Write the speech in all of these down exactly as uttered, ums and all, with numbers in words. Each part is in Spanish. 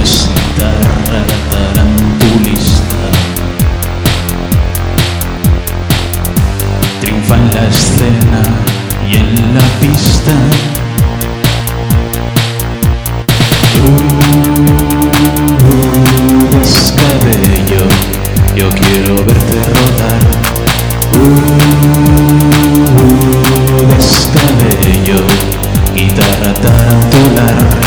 está tarantulista. Triunfa en la escena y en la pista. Uh, uh, descabello, yo quiero verte rodar. Uh, uh, descabello, guitarra tarantular.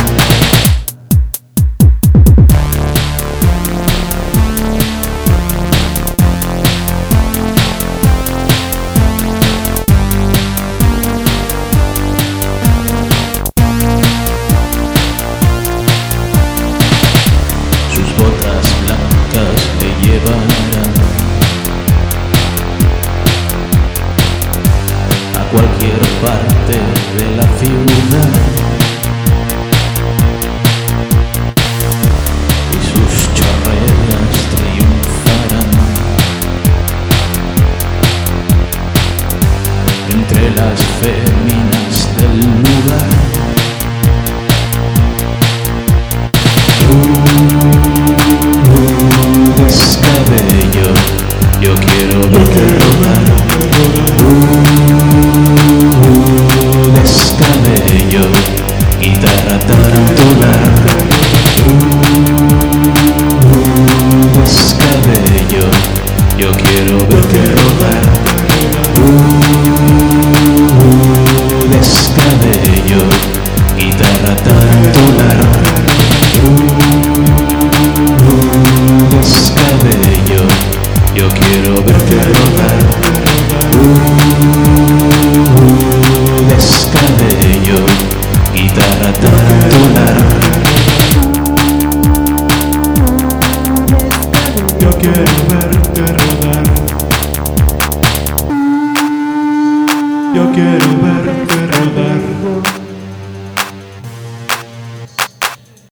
Sus botas blancas le llevarán a cualquier parte de la ciudad, y sus chorreras triunfarán entre las féminas del lugar. Uh, uh, descabello, yo quiero verte rodar. Uh, uh, descabello, guitarra tarantular. Uh, uh, descabello, yo quiero verte rodar. Uh, uh, descabello, guitarra tarantular. Uh, uh, descabello, yo quiero verte rodar. Uh, uh, descabello, guitarra tarantular. Yo quiero verte rodar. Yo quiero verte